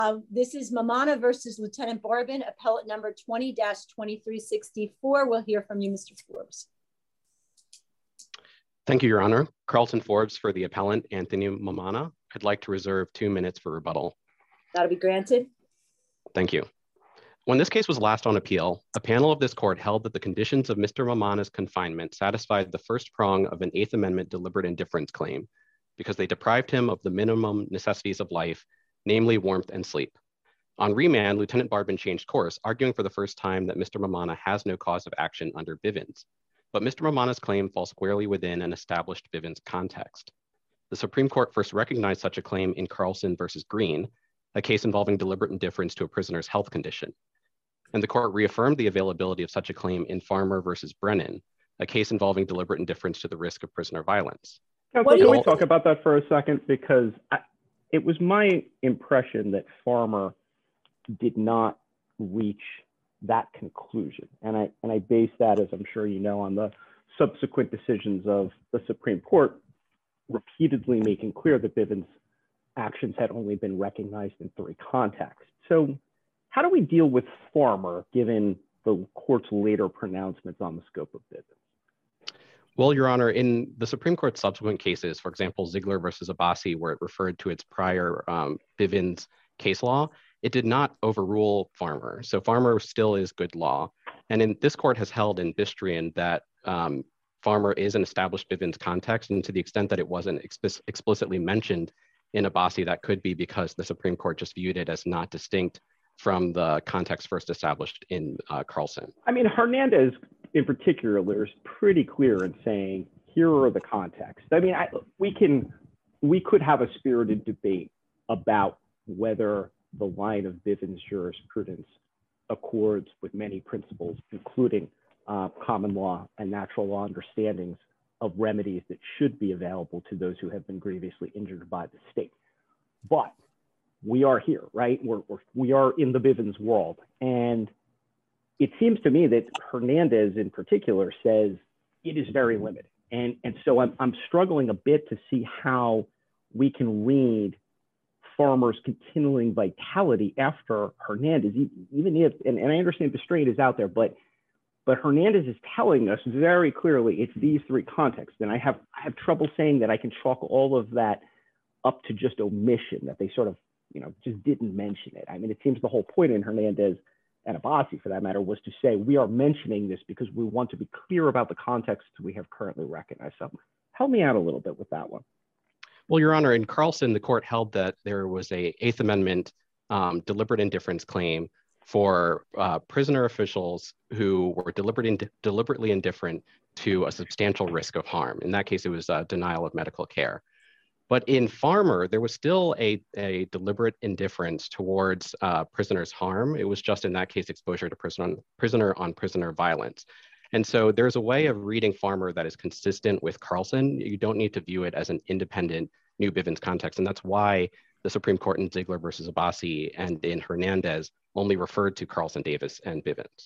This is Mamana versus Lieutenant Barbin, appellate number 20-2364. We'll hear from you, Mr. Forbes. Thank you, Your Honor. Carlton Forbes for the appellant, Anthony Mamana. I'd like to reserve 2 minutes for rebuttal. That'll be granted. Thank you. When this case was last on appeal, a panel of this court held that the conditions of Mr. Mamana's confinement satisfied the first prong of an Eighth Amendment deliberate indifference claim because they deprived him of the minimum necessities of life, namely warmth and sleep. On remand, Lieutenant Barbin changed course, arguing for the first time that Mr. Mamana has no cause of action under Bivens. But Mr. Mamana's claim falls squarely within an established Bivens context. The Supreme Court first recognized such a claim in Carlson versus Green, a case involving deliberate indifference to a prisoner's health condition. And the court reaffirmed the availability of such a claim in Farmer versus Brennan, a case involving deliberate indifference to the risk of prisoner violence. Counsel, can we talk about that for a second? Because it was my impression that Farmer did not reach that conclusion. And I base that, as I'm sure you know, on the subsequent decisions of the Supreme Court repeatedly making clear that Bivens actions had only been recognized in 3 contexts. So how do we deal with Farmer given the court's later pronouncements on the scope of Bivens? Well, Your Honor, in the Supreme Court's subsequent cases, for example, Ziegler versus Abbasi, where it referred to its prior Bivens case law, it did not overrule Farmer. So Farmer still is good law. And in this court has held in Bistrian that Farmer is an established Bivens context. And to the extent that it wasn't explicitly mentioned in Abbasi, that could be because the Supreme Court just viewed it as not distinct from the context first established in Carlson. I mean, Hernandez in particular is pretty clear in saying, here are the contexts. I mean, we could have a spirited debate about whether the line of Bivens jurisprudence accords with many principles, including common law and natural law understandings of remedies that should be available to those who have been grievously injured by the state. But we are here, right? We are in the Bivens world. And it seems to me that Hernandez in particular says it is very limited. And so I'm struggling a bit to see how we can read Farmer's continuing vitality after Hernandez, even if, and I understand the strain is out there, but Hernandez is telling us very clearly it's these 3 contexts. And I have trouble saying that I can chalk all of that up to just omission, that they sort of, just didn't mention it. I mean, it seems the whole point in Hernandez and Abbasi, for that matter, was to say, we are mentioning this because we want to be clear about the context we have currently recognized. So help me out a little bit with that one. Well, Your Honor, in Carlson, the court held that there was a Eighth Amendment deliberate indifference claim for prisoner officials who were deliberately indifferent to a substantial risk of harm. In that case, it was denial of medical care. But in Farmer, there was still a deliberate indifference towards prisoners' harm. It was just in that case exposure to prisoner on prisoner violence. And so there's a way of reading Farmer that is consistent with Carlson. You don't need to view it as an independent new Bivens context. And that's why the Supreme Court in Ziegler versus Abbasi and in Hernandez only referred to Carlson, Davis, and Bivens.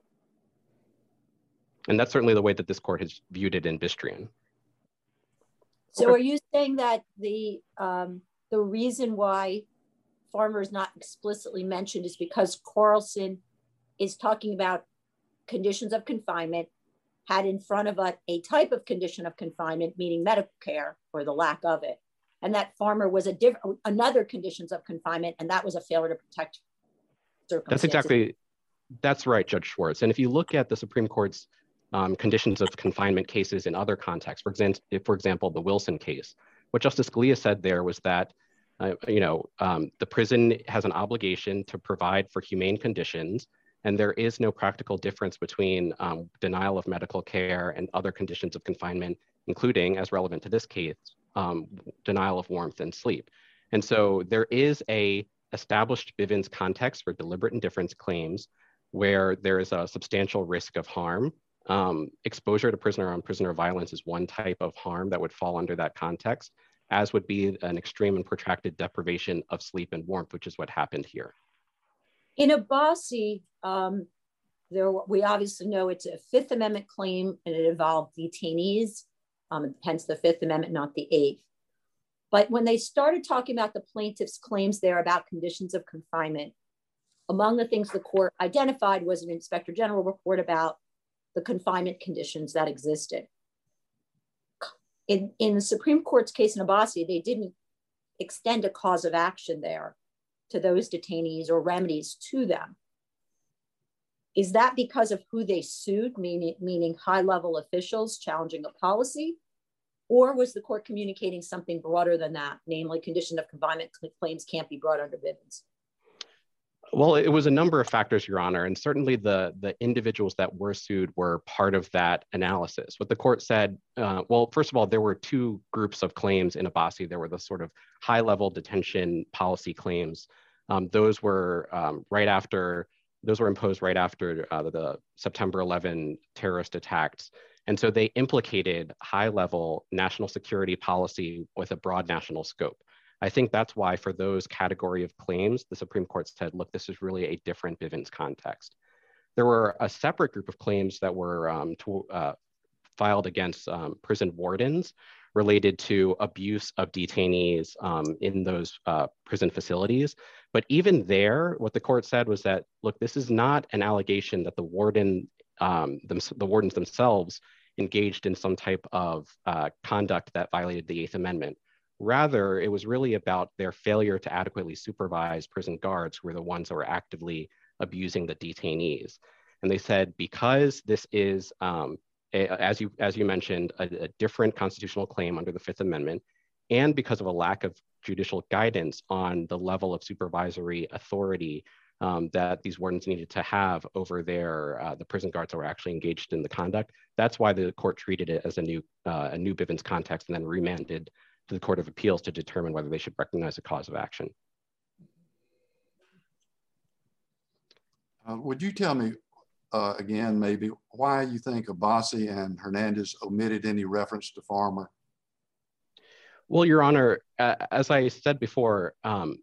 And that's certainly the way that this court has viewed it in Bistrian. So are you saying that the reason why Farmer is not explicitly mentioned is because Carlson is talking about conditions of confinement, had in front of a type of condition of confinement, meaning medical care or the lack of it, and that Farmer was another conditions of confinement, and that was a failure to protect circumstances? That's right, Judge Schwartz. And if you look at the Supreme Court's conditions of confinement cases in other contexts, for example, the Wilson case, what Justice Scalia said there was that the prison has an obligation to provide for humane conditions, and there is no practical difference between denial of medical care and other conditions of confinement, including, as relevant to this case, denial of warmth and sleep. And so there is a established Bivens context for deliberate indifference claims where there is a substantial risk of harm. Exposure to prisoner on prisoner violence is one type of harm that would fall under that context, as would be an extreme and protracted deprivation of sleep and warmth, which is what happened here. In Abbasi, we obviously know it's a Fifth Amendment claim and it involved detainees, hence the Fifth Amendment, not the Eighth. But when they started talking about the plaintiff's claims there about conditions of confinement, among the things the court identified was an inspector general report about the confinement conditions that existed. In the Supreme Court's case in Abbasi, they didn't extend a cause of action there to those detainees or remedies to them. Is that because of who they sued, meaning high-level officials challenging a policy? Or was the court communicating something broader than that, namely condition of confinement claims can't be brought under Bivens? Well, it was a number of factors, Your Honor, and certainly the individuals that were sued were part of that analysis. What the court said, well, first of all, there were two groups of claims in Abbasi. There were the sort of high-level detention policy claims. Those were imposed right after the September 11 terrorist attacks. And so they implicated high-level national security policy with a broad national scope. I think that's why for those category of claims, the Supreme Court said, look, this is really a different Bivens context. There were a separate group of claims that were filed against prison wardens related to abuse of detainees in those prison facilities. But even there, what the court said was that, look, this is not an allegation that the wardens themselves engaged in some type of conduct that violated the Eighth Amendment. Rather, it was really about their failure to adequately supervise prison guards who were the ones that were actively abusing the detainees. And they said, because this is, as you mentioned, a different constitutional claim under the Fifth Amendment, and because of a lack of judicial guidance on the level of supervisory authority that these wardens needed to have over the prison guards that were actually engaged in the conduct, that's why the court treated it as a new Bivens context and then remanded to the Court of Appeals to determine whether they should recognize a cause of action. Would you tell me again, maybe, why you think Abbasi and Hernandez omitted any reference to Farmer? Well, Your Honor, as I said before, in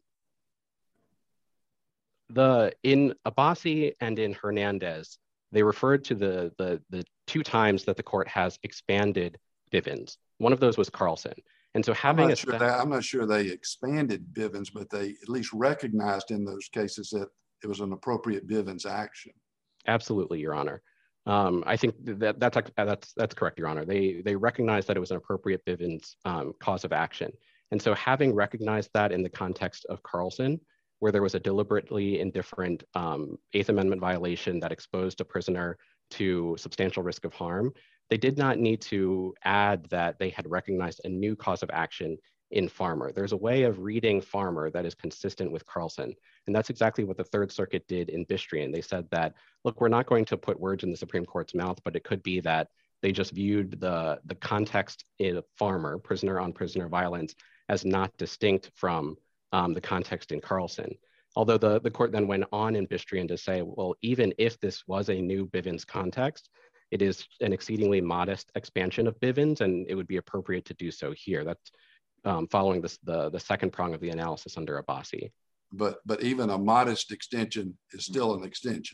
Abbasi and in Hernandez, they referred to the two times that the court has expanded Bivens. One of those was Carlson. And so having I'm not sure they expanded Bivens, but they at least recognized in those cases that it was an appropriate Bivens action. Absolutely, Your Honor. I think that's correct, Your Honor. They recognized that it was an appropriate Bivens cause of action. And so having recognized that in the context of Carlson, where there was a deliberately indifferent Eighth Amendment violation that exposed a prisoner to substantial risk of harm, they did not need to add that they had recognized a new cause of action in Farmer. There's a way of reading Farmer that is consistent with Carlson. And that's exactly what the Third Circuit did in Bistrian. They said that, look, we're not going to put words in the Supreme Court's mouth, but it could be that they just viewed the context in Farmer, prisoner on prisoner violence, as not distinct from the context in Carlson. Although the court then went on in Bistrian to say, well, even if this was a new Bivens context, it is an exceedingly modest expansion of Bivens, and it would be appropriate to do so here. That's following the second prong of the analysis under Abbasi. But even a modest extension is still an extension.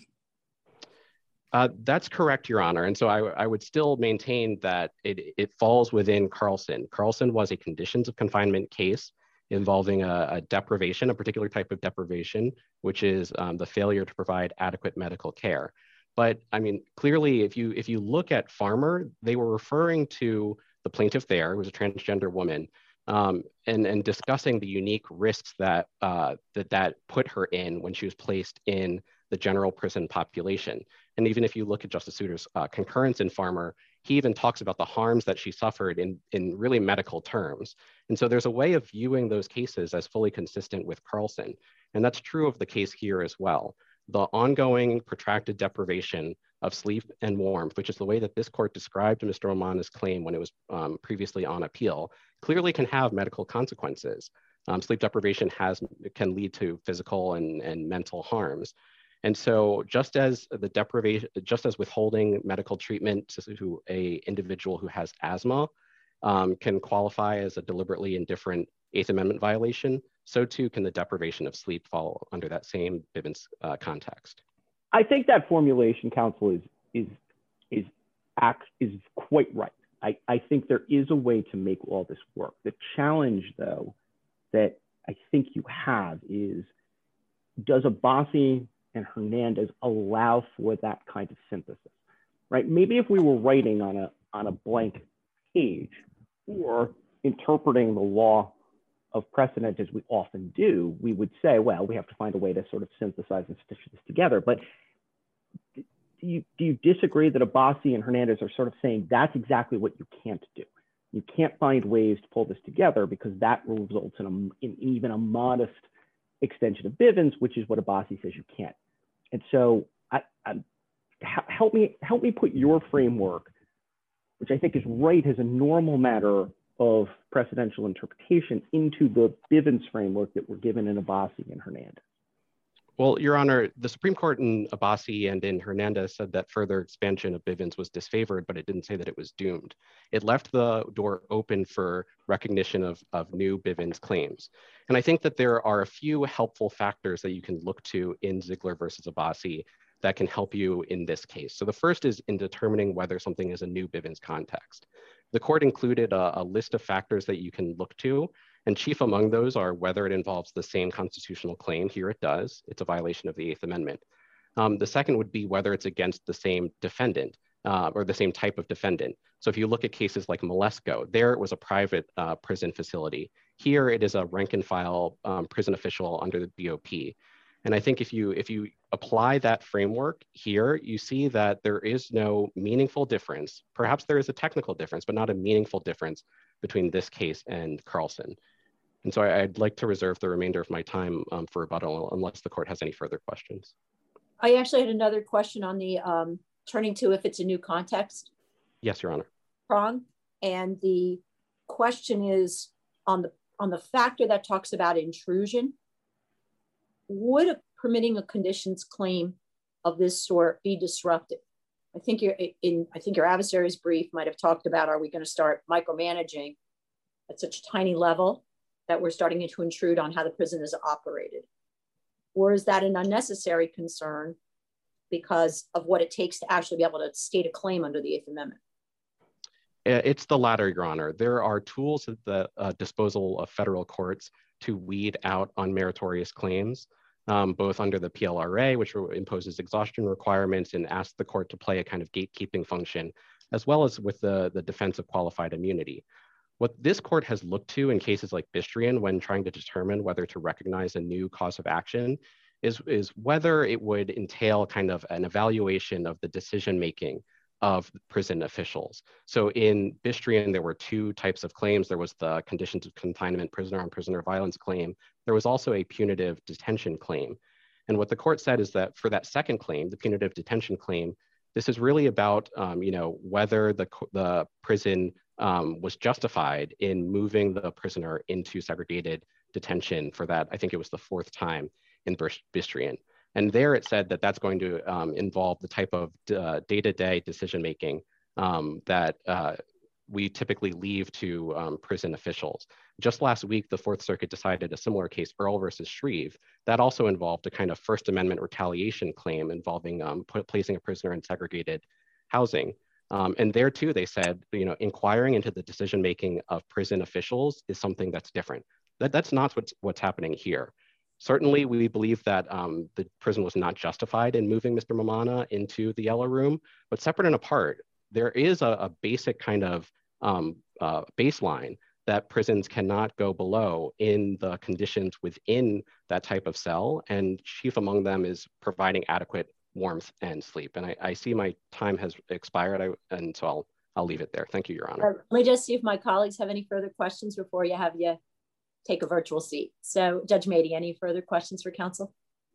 That's correct, Your Honor. And so I would still maintain that it falls within Carlson. Carlson was a conditions of confinement case involving a deprivation, a particular type of deprivation, which is the failure to provide adequate medical care. But I mean, clearly, if you look at Farmer, they were referring to the plaintiff there, who was a transgender woman, and discussing the unique risks that put her in when she was placed in the general prison population. And even if you look at Justice Souter's concurrence in Farmer, he even talks about the harms that she suffered in really medical terms. And so there's a way of viewing those cases as fully consistent with Carlson. And that's true of the case here as well. The ongoing protracted deprivation of sleep and warmth, which is the way that this court described Mr. Omana's claim when it was previously on appeal, clearly can have medical consequences. Sleep deprivation can lead to physical and mental harms. And so just as withholding medical treatment to an individual who has asthma can qualify as a deliberately indifferent Eighth Amendment violation, so too can the deprivation of sleep fall under that same Bivens context. I think that formulation, counsel, is quite right. I think there is a way to make all this work. The challenge, though, that I think you have is, does Abbasi and Hernandez allow for that kind of synthesis, right? Maybe if we were writing on a blank page or interpreting the law of precedent as we often do, we would say, well, we have to find a way to sort of synthesize and stitch this together. But do you disagree that Abbasi and Hernandez are sort of saying that's exactly what you can't do? You can't find ways to pull this together because that results in even a modest extension of Bivens, which is what Abbasi says you can't. And so help me put your framework, which I think is right as a normal matter of precedential interpretation, into the Bivens framework that we're given in Abbasi and Hernandez. Well, Your Honor, the Supreme Court in Abbasi and in Hernandez said that further expansion of Bivens was disfavored, but it didn't say that it was doomed. It left the door open for recognition of new Bivens claims. And I think that there are a few helpful factors that you can look to in Ziegler versus Abbasi that can help you in this case. So the first is in determining whether something is a new Bivens context. The court included a list of factors that you can look to, and chief among those are whether it involves the same constitutional claim. Here it does. It's a violation of the Eighth Amendment. The second would be whether it's against the same defendant or the same type of defendant. So if you look at cases like Malesko, there it was a private prison facility. Here it is a rank and file prison official under the BOP. And I think if you apply that framework here, you see that there is no meaningful difference. Perhaps there is a technical difference, but not a meaningful difference between this case and Carlson. And so I'd like to reserve the remainder of my time for rebuttal unless the court has any further questions. I actually had another question on the turning to if it's a new context. Yes, Your Honor. Prong. And the question is on the factor that talks about intrusion. Would permitting a conditions claim of this sort be disruptive? I think your adversary's brief might have talked about, are we going to start micromanaging at such a tiny level that we're starting to intrude on how the prison is operated? Or is that an unnecessary concern because of what it takes to actually be able to state a claim under the Eighth Amendment? It's the latter, Your Honor. There are tools at the disposal of federal courts to weed out unmeritorious claims, both under the PLRA, which imposes exhaustion requirements and asks the court to play a kind of gatekeeping function, as well as with the defense of qualified immunity. What this court has looked to in cases like Bistrian when trying to determine whether to recognize a new cause of action is whether it would entail kind of an evaluation of the decision-making of prison officials. So in Bistrian, there were two types of claims. There was the conditions of confinement prisoner on prisoner violence claim. There was also a punitive detention claim. And what the court said is that for that second claim, the punitive detention claim, this is really about whether the prison was justified in moving the prisoner into segregated detention for that. I think it was the fourth time in Bistrian. And there it said that that's going to involve the type of day-to-day decision-making that we typically leave to prison officials. Just last week, the Fourth Circuit decided a similar case, Earl versus Shreve, that also involved a kind of First Amendment retaliation claim involving placing a prisoner in segregated housing. And there too, they said, inquiring into the decision-making of prison officials is something that's different. That's not what's happening here. Certainly, we believe that the prison was not justified in moving Mr. Mamana into the yellow room, but separate and apart, there is a basic kind of baseline that prisons cannot go below in the conditions within that type of cell, and chief among them is providing adequate warmth and sleep. And I see my time has expired, and so I'll leave it there. Thank you, Your Honor. Let me just see if my colleagues have any further questions before you take a virtual seat. So Judge Mady, any further questions for counsel?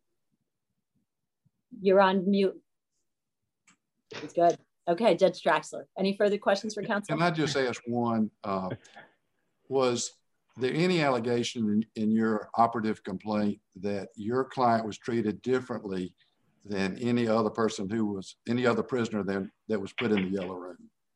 You're on mute. It's good. Okay, Judge Draxler, any further questions for counsel? Can I just ask one? Was there any allegation in your operative complaint that your client was treated differently than any other person any other prisoner that was put in the yellow room?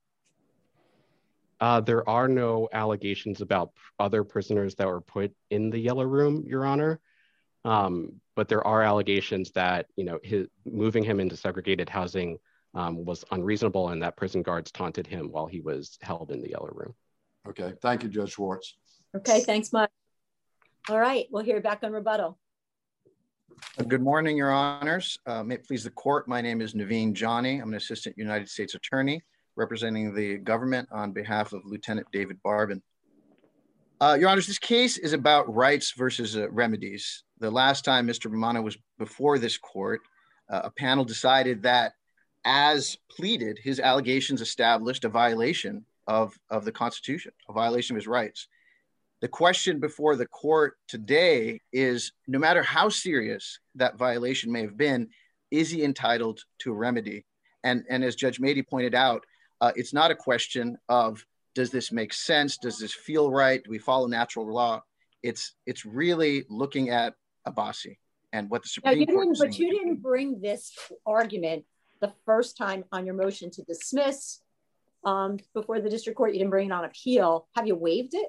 There are no allegations about other prisoners that were put in the yellow room, Your Honor. But there are allegations that moving him into segregated housing was unreasonable and that prison guards taunted him while he was held in the yellow room. Okay, thank you, Judge Schwartz. Okay, thanks much. All right, we'll hear back on rebuttal. Good morning, Your Honors. May it please the court, my name is Naveen Jani. I'm an assistant United States attorney representing the government on behalf of Lieutenant David Barbin. Your Honors, this case is about rights versus remedies. The last time Mr. Romano was before this court, a panel decided that as pleaded, his allegations established a violation of the Constitution, a violation of his rights. The question before the court today is, no matter how serious that violation may have been, is he entitled to a remedy? And as Judge Mady pointed out, it's not a question of, does this make sense? Does this feel right? Do we follow natural law? It's really looking at Abbasi and what the Supreme Court is saying. But you didn't bring this argument the first time on your motion to dismiss before the district court. You didn't bring it on appeal. Have you waived it?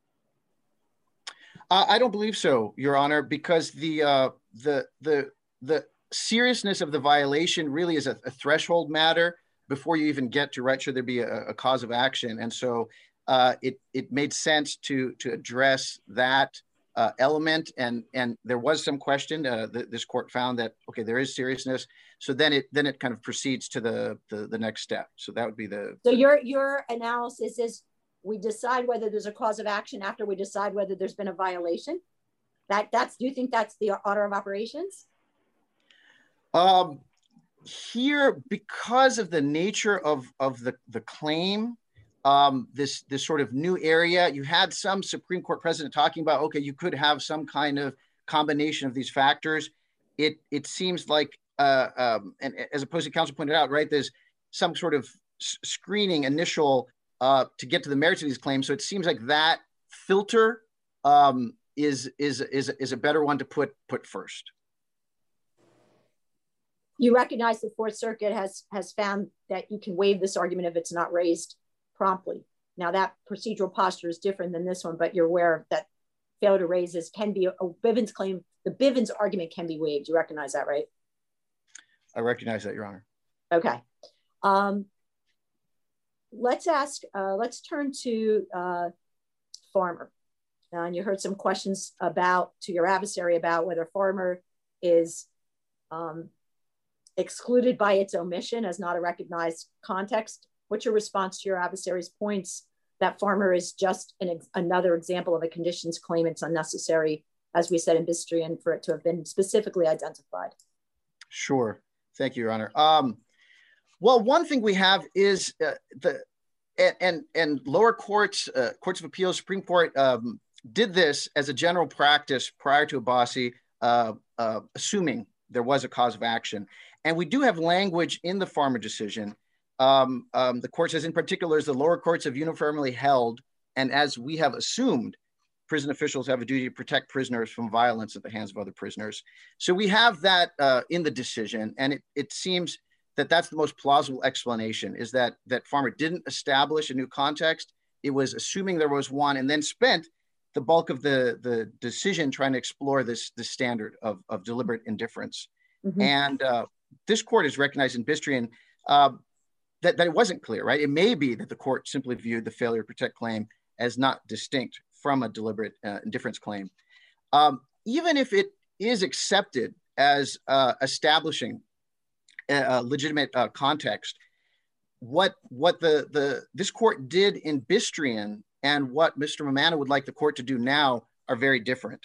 I don't believe so, Your Honor, because the seriousness of the violation really is a threshold matter before you even get to right, should there be a cause of action. And so it made sense to address that element. And there was some question. This court found that, okay, there is seriousness. So then it kind of proceeds to the next step. So that would be the. So your analysis is, we decide whether there's a cause of action after we decide whether there's been a violation. Do you think that's the order of operations? Here, because of the nature of the claim, this sort of new area, you had some Supreme Court precedent talking about, okay, you could have some kind of combination of these factors. It seems like, and as opposing counsel pointed out, right, there's some sort of screening initial to get to the merits of these claims. So it seems like that filter is a better one to put first. You recognize the Fourth Circuit has found that you can waive this argument if it's not raised promptly. Now that procedural posture is different than this one, but you're aware that failure to raise this can be a Bivens claim. The Bivens argument can be waived. You recognize that, right? I recognize that, Your Honor. Okay. Let's turn to Farmer. And you heard some questions to your adversary about whether Farmer is excluded by its omission as not a recognized context. What's your response to your adversary's points that Farmer is just another example of a conditions claim? It's unnecessary, as we said in Bistrian, for it to have been specifically identified. Sure. Thank you, Your Honor. Well, one thing we have is and lower courts, courts of appeals, Supreme Court did this as a general practice prior to Abbasi, assuming there was a cause of action. And we do have language in the Farmer decision. The court says in particular, as the lower courts have uniformly held, and as we have assumed, prison officials have a duty to protect prisoners from violence at the hands of other prisoners. So we have that in the decision, and it seems that that's the most plausible explanation, is that Farmer didn't establish a new context. It was assuming there was one, and then spent the bulk of the decision trying to explore this standard of deliberate indifference. Mm-hmm. And this court has recognized in Bistrian that it wasn't clear, right? It may be that the court simply viewed the failure to protect claim as not distinct from a deliberate indifference claim. Even if it is accepted as establishing a legitimate context, what this court did in Bistrian and what Mr. Romano would like the court to do now are very different.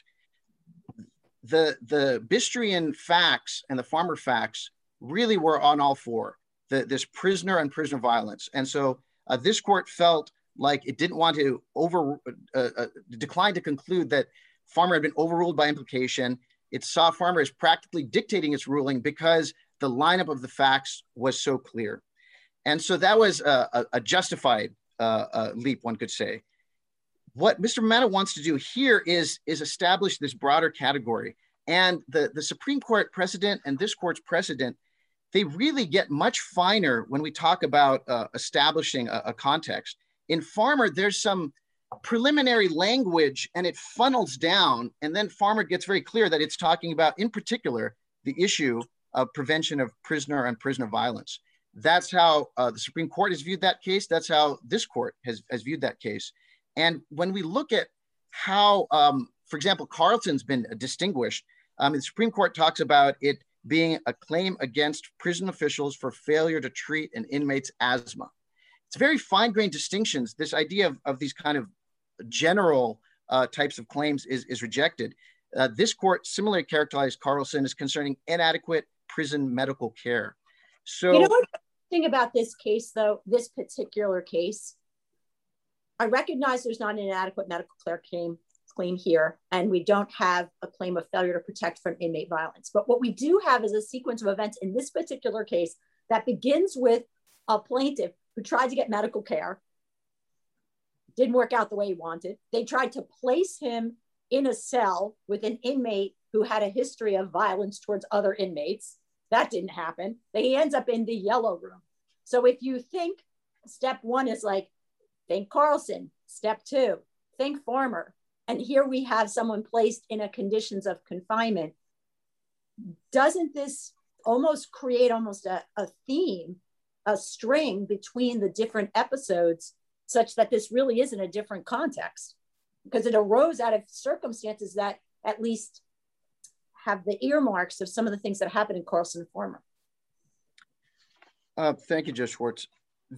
The Bistrian facts and the Farmer facts really were on all four, this prisoner and prisoner violence. And so this court felt like it didn't want to decline to conclude that Farmer had been overruled by implication. It saw Farmer as practically dictating its ruling because the lineup of the facts was so clear. And so that was a justified leap, one could say. What Mr. Romano wants to do here is establish this broader category. And the Supreme Court precedent and this court's precedent, they really get much finer when we talk about establishing a context. In Farmer, there's some preliminary language and it funnels down, and then Farmer gets very clear that it's talking about, in particular, the issue of prevention of prisoner and prisoner violence. That's how the Supreme Court has viewed that case. That's how this court has viewed that case. And when we look at how, for example, Carlson's been distinguished, the Supreme Court talks about it being a claim against prison officials for failure to treat an inmate's asthma. It's very fine-grained distinctions. This idea of these kind of general types of claims is rejected. This court similarly characterized Carlson as concerning inadequate prison medical care. So, you know what the thing about this case, though, this particular case, I recognize there's not an inadequate medical care claim here, and we don't have a claim of failure to protect from inmate violence. But what we do have is a sequence of events in this particular case that begins with a plaintiff who tried to get medical care, didn't work out the way he wanted. They tried to place him in a cell with an inmate who had a history of violence towards other inmates. That didn't happen. He ends up in the yellow room. So if you think step one is like, think Carlson, step two, think Farmer. And here we have someone placed in a conditions of confinement. Doesn't this almost create a theme, a string between the different episodes, such that this really is in a different context? Because it arose out of circumstances that at least have the earmarks of some of the things that happened in Carlson and Farmer. Thank you, Judge Schwartz.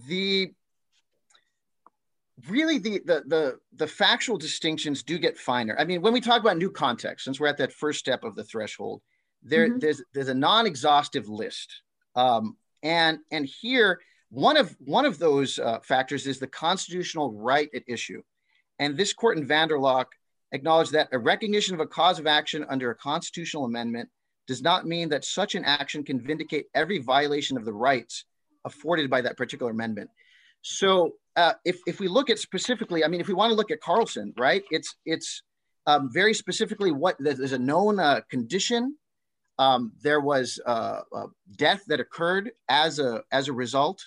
Really, the factual distinctions do get finer. I mean, when we talk about new context, since we're at that first step of the threshold, there's a non-exhaustive list, and here one of those factors is the constitutional right at issue, and this court in Vanderlock acknowledged that a recognition of a cause of action under a constitutional amendment does not mean that such an action can vindicate every violation of the rights afforded by that particular amendment. So if we look at specifically, I mean, if we want to look at Carlson, right, it's very specifically what there's a known condition. There was death that occurred as a result.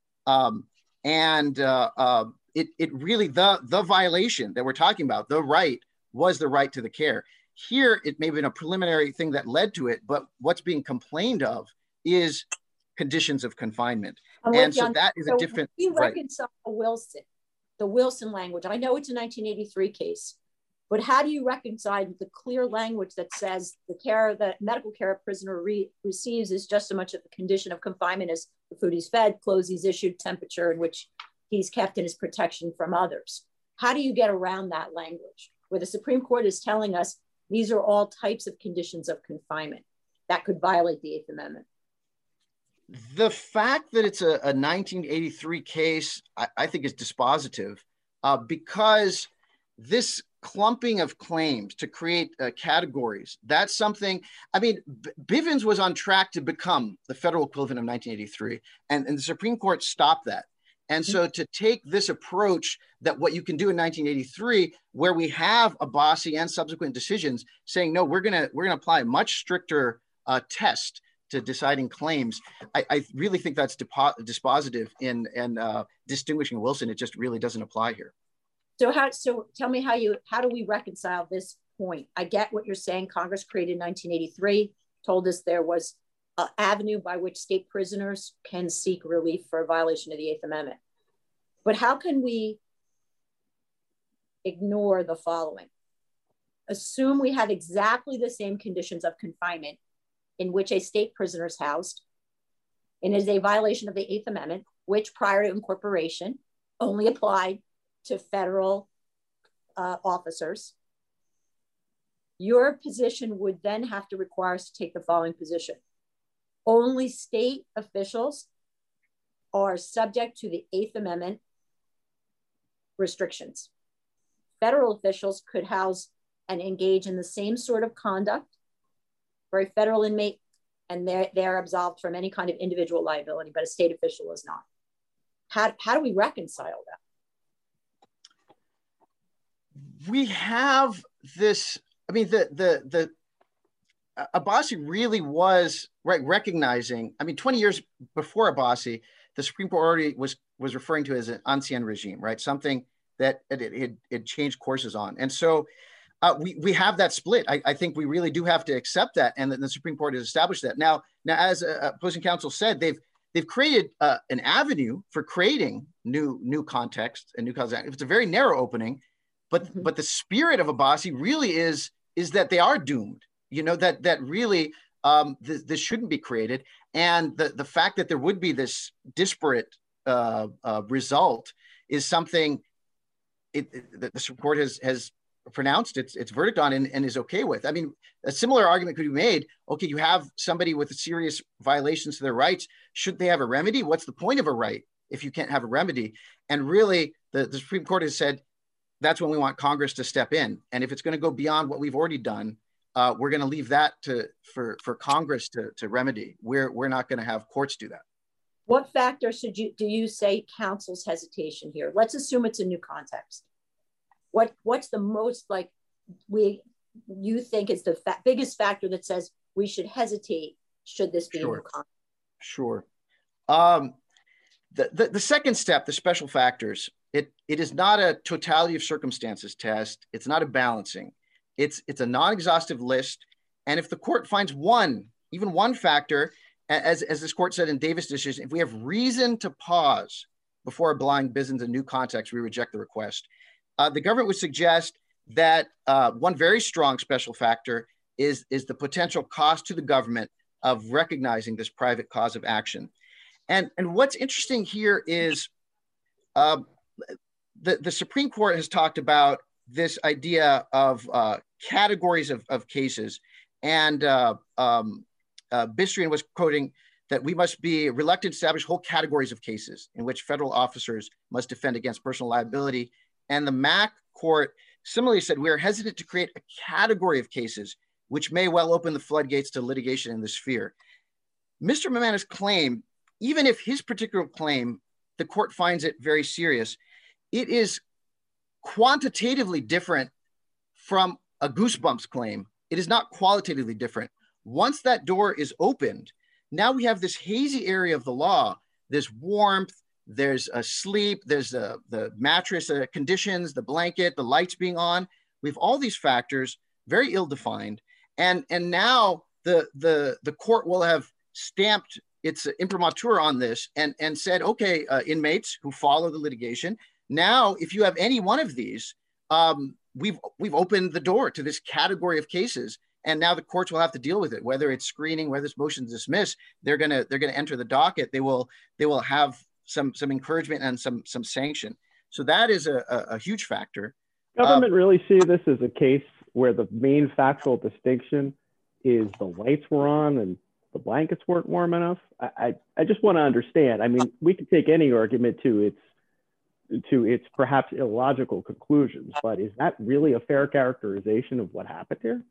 It really, the violation that we're talking about, the right, was the right to the care. Here, it may have been a preliminary thing that led to it, but what's being complained of is conditions of confinement. And so that is a different, you reconcile the Wilson language. I know it's a 1983 case, but how do you reconcile the clear language that says the care that medical care a prisoner receives is just as much of the condition of confinement as the food he's fed, clothes he's issued, temperature in which he's kept, in his protection from others? How do you get around that language where the Supreme Court is telling us these are all types of conditions of confinement that could violate the Eighth Amendment? The fact that it's a 1983 case, I think, is dispositive because this clumping of claims to create categories, that's something, I mean, Bivens was on track to become the federal equivalent of 1983, and the Supreme Court stopped that. And so to take this approach that what you can do in 1983, where we have Abbasi and subsequent decisions saying, no, we're gonna apply a much stricter test to deciding claims, I really think that's dispositive in distinguishing Wilson. It just really doesn't apply here. So tell me how do we reconcile this point? I get what you're saying. Congress created 1983, told us there was an avenue by which state prisoners can seek relief for a violation of the Eighth Amendment. But how can we ignore the following? Assume we have exactly the same conditions of confinement in which a state prisoner is housed, and is a violation of the Eighth Amendment, which prior to incorporation only applied to federal officers. Your position would then have to require us to take the following position. Only state officials are subject to the Eighth Amendment restrictions. Federal officials could house and engage in the same sort of conduct for a federal inmate, and they're absolved from any kind of individual liability, but a state official is not. How do we reconcile that? We have this, I mean, the Abbasi really was recognizing, I mean, 20 years before Abbasi, the Supreme Court already was referring to as an ancien regime, right? Something that it changed courses on. And so we have that split. I think we really do have to accept that, and the Supreme Court has established that. Now as opposing counsel said, they've created an avenue for creating new context and new causes. It's a very narrow opening, but the spirit of Abbasi really is that they are doomed. You know, that really this shouldn't be created, and the fact that there would be this disparate result is something that the Supreme Court has pronounced its verdict on and is okay with. I mean, a similar argument could be made. Okay, you have somebody with a serious violations to their rights. Should they have a remedy? What's the point of a right if you can't have a remedy? And really, the Supreme Court has said that's when we want Congress to step in. And if it's going to go beyond what we've already done, we're going to leave that for Congress to remedy. We're not going to have courts do that. What factors do you say counsels hesitation here? Let's assume it's a new context. What's the most you think is the biggest factor that says we should hesitate should this be a new context? Sure. The second step, the special factors, it is not a totality of circumstances test. It's not a balancing. It's a non-exhaustive list. And if the court finds even one factor, as this court said in Davis' decision, if we have reason to pause before applying business in new context, we reject the request. The government would suggest that one very strong special factor is the potential cost to the government of recognizing this private cause of action. And what's interesting here is the Supreme Court has talked about this idea of categories of cases. And Bistrian was quoting that we must be reluctant to establish whole categories of cases in which federal officers must defend against personal liability. And the Mack court similarly said, we are hesitant to create a category of cases which may well open the floodgates to litigation in this sphere. Mr. Mamana's claim, even if his particular claim, the court finds it very serious, it is quantitatively different from a Goosebumps claim. It is not qualitatively different. Once that door is opened, now we have this hazy area of the law. There's warmth, there's a sleep, there's the mattress conditions, the blanket, the lights being on. We have all these factors, very ill-defined. And now the court will have stamped its imprimatur on this and said, okay, inmates who follow the litigation, now if you have any one of these, we've opened the door to this category of cases. And now the courts will have to deal with it, whether it's screening, whether it's motion to dismiss. They're gonna enter the docket. They will have some encouragement and some sanction. So that is a huge factor. Government really see this as a case where the main factual distinction is the lights were on and the blankets weren't warm enough. I just want to understand. I mean, we could take any argument to its perhaps illogical conclusions, but is that really a fair characterization of what happened here?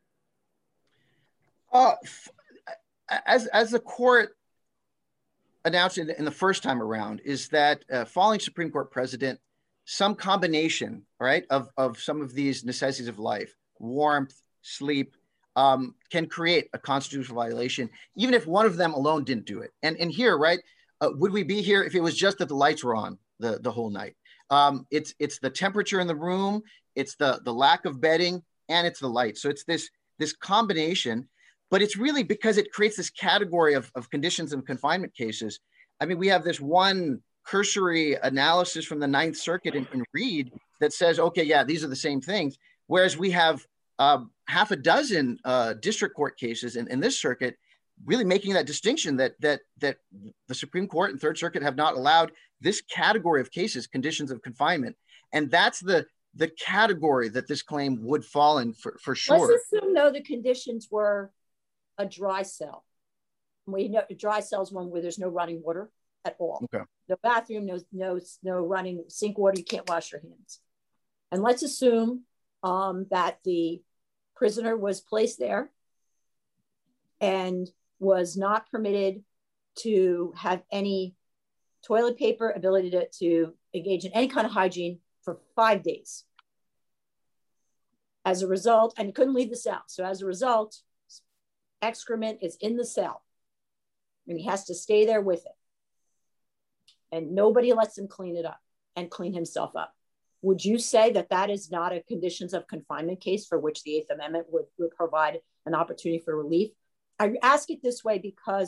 As the court announced in the first time around, is that following Supreme Court precedent, some combination, right, of some of these necessities of life, warmth, sleep, can create a constitutional violation, even if one of them alone didn't do it. And here, right, would we be here if it was just that the lights were on the whole night? It's the temperature in the room, it's the lack of bedding, and it's the light. So it's this combination. But it's really because it creates this category of conditions of confinement cases. I mean, we have this one cursory analysis from the Ninth Circuit in Reed that says, okay, yeah, these are the same things. Whereas we have half a dozen district court cases in this circuit really making that distinction that the Supreme Court and Third Circuit have not allowed this category of cases, conditions of confinement. And that's the category that this claim would fall in for sure. Let's assume, though, the conditions were a dry cell. We know dry cells one where there's no running water at all. Okay. No bathroom, no running sink water. You can't wash your hands. And let's assume that the prisoner was placed there and was not permitted to have any toilet paper, ability to engage in any kind of hygiene for 5 days. As a result, and he couldn't leave the cell. So as a result, excrement is in the cell and he has to stay there with it. And nobody lets him clean it up and clean himself up. Would you say that that is not a conditions of confinement case for which the Eighth Amendment would provide an opportunity for relief? I ask it this way because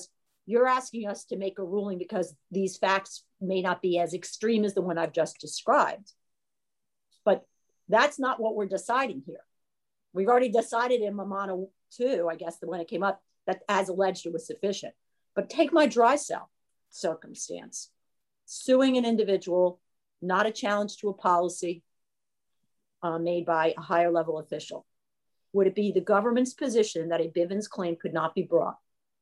you're asking us to make a ruling because these facts may not be as extreme as the one I've just described. But that's not what we're deciding here. We've already decided in Mamana 2, I guess, the one that came up, that as alleged it was sufficient. But take my dry cell circumstance. Suing an individual, not a challenge to a policy made by a higher level official. Would it be the government's position that a Bivens claim could not be brought?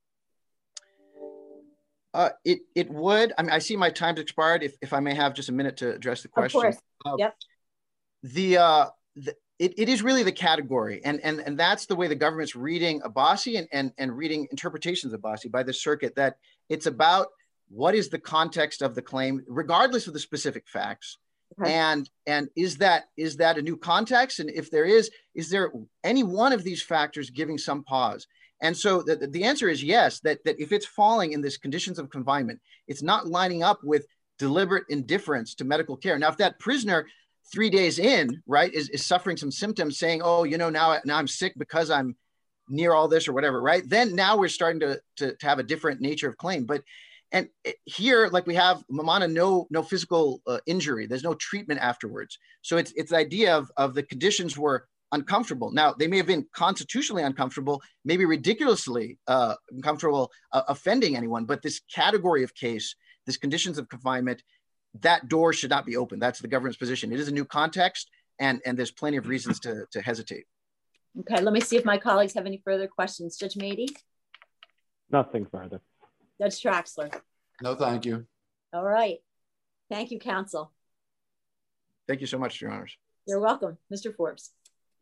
It would. I mean, I see my time's expired. If I may have just a minute to address the question. Of course. Yep. It is really the category, and that's the way the government's reading Abbasi and reading interpretations of Abbasi by the circuit, that it's about what is the context of the claim, regardless of the specific facts. Okay. And is that a new context? And if there is there any one of these factors giving some pause? And so the answer is yes, that if it's falling in this conditions of confinement, it's not lining up with deliberate indifference to medical care. Now, if that prisoner 3 days in, right, is suffering some symptoms saying, oh, you know, now I'm sick because I'm near all this or whatever, right? Then now we're starting to have a different nature of claim. But and here, like we have Mamana, no physical injury. There's no treatment afterwards. So it's the idea of the conditions were uncomfortable. Now, they may have been constitutionally uncomfortable, maybe ridiculously uncomfortable, offending anyone. But this category of case, this conditions of confinement, that door should not be open. That's the government's position. It is a new context, and there's plenty of reasons to hesitate. Okay, let me see if my colleagues have any further questions. Judge Mady? Nothing further. Judge Traxler? No, thank you. All right. Thank you, counsel. Thank you so much, Your Honors. You're welcome. Mr. Forbes.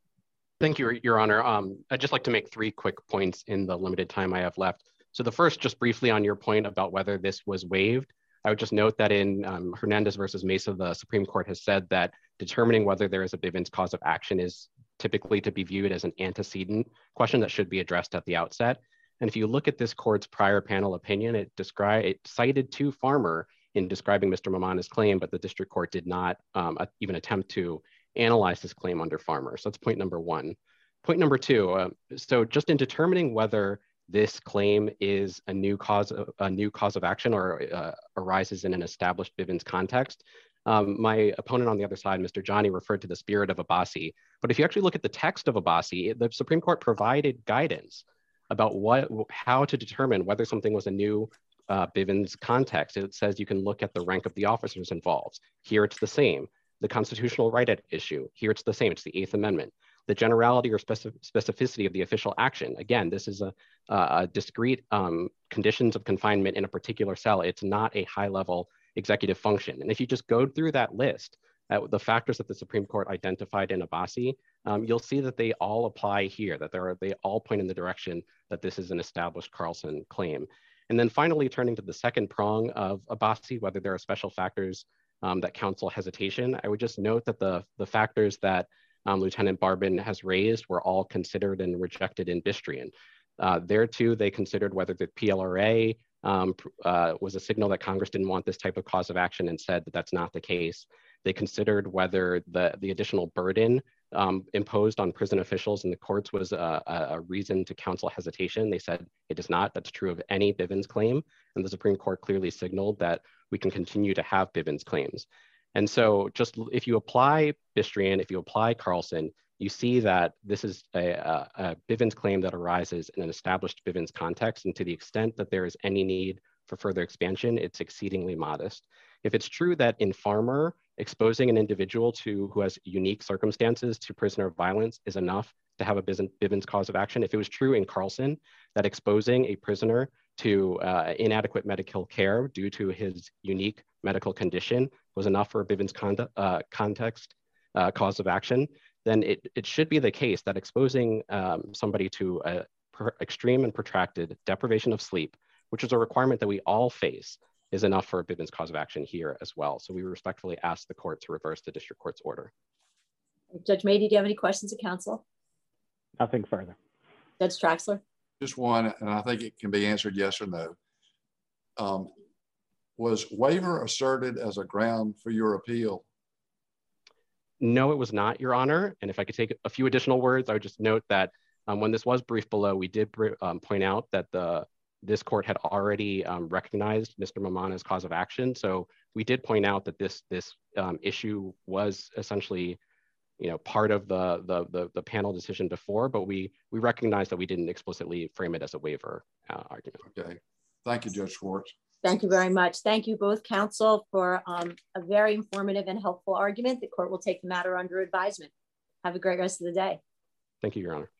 Thank you, Your Honor. I'd just like to make 3 quick points in the limited time I have left. So the first, just briefly on your point about whether this was waived, I would just note that in Hernandez versus Mesa, the Supreme Court has said that determining whether there is a Bivens cause of action is typically to be viewed as an antecedent question that should be addressed at the outset. And if you look at this court's prior panel opinion, it cited to Farmer in describing Mr. Mamana's claim, but the district court did not even attempt to analyze this claim under Farmer. So that's point number 1. Point number 2, so just in determining whether this claim is a new cause of action or arises in an established Bivens context, my opponent on the other side, Mr. Johnny, referred to the spirit of Abbasi. But if you actually look at the text of Abbasi, the Supreme Court provided guidance about how to determine whether something was a new Bivens context. It says you can look at the rank of the officers involved. Here it's the same. The constitutional right at issue. Here it's the same. It's the 8th Amendment. The generality or specificity of the official action. Again, this is a discrete conditions of confinement in a particular cell. It's not a high-level executive function. And if you just go through that list, the factors that the Supreme Court identified in Abbasi, you'll see that they all apply here, that they all point in the direction that this is an established Carlson claim. And then finally, turning to the second prong of Abbasi, whether there are special factors that counsel hesitation, I would just note that the factors that Lieutenant Barbin has raised were all considered and rejected in Bistrian. There too, they considered whether the PLRA was a signal that Congress didn't want this type of cause of action and said that that's not the case. They considered whether the additional burden imposed on prison officials and the courts was a reason to counsel hesitation. They said it is not. That's true of any Bivens claim. And the Supreme Court clearly signaled that we can continue to have Bivens claims. And so just if you apply Bistrian, if you apply Carlson, you see that this is a Bivens claim that arises in an established Bivens context. And to the extent that there is any need for further expansion, it's exceedingly modest. If it's true that in Farmer, exposing an individual who has unique circumstances to prisoner violence is enough to have a Bivens cause of action, if it was true in Carlson that exposing a prisoner to inadequate medical care due to his unique medical condition was enough for a Bivens context cause of action, then it should be the case that exposing somebody to extreme and protracted deprivation of sleep, which is a requirement that we all face, is enough for a Bivens cause of action here as well. So we respectfully ask the court to reverse the district court's order. Judge Mady, do you have any questions of counsel? Nothing further. Judge Traxler? Just one, and I think it can be answered yes or no. Was waiver asserted as a ground for your appeal? No, it was not, Your Honor. And if I could take a few additional words, I would just note that when this was briefed below, we did point out that the this court had already recognized Mr. Mamana's cause of action. So we did point out that this issue was essentially, part of the panel decision before, but we recognized that we didn't explicitly frame it as a waiver argument. Okay, thank you, Judge Schwartz. Thank you very much. Thank you both counsel for a very informative and helpful argument. The court will take the matter under advisement. Have a great rest of the day. Thank you, Your Honor.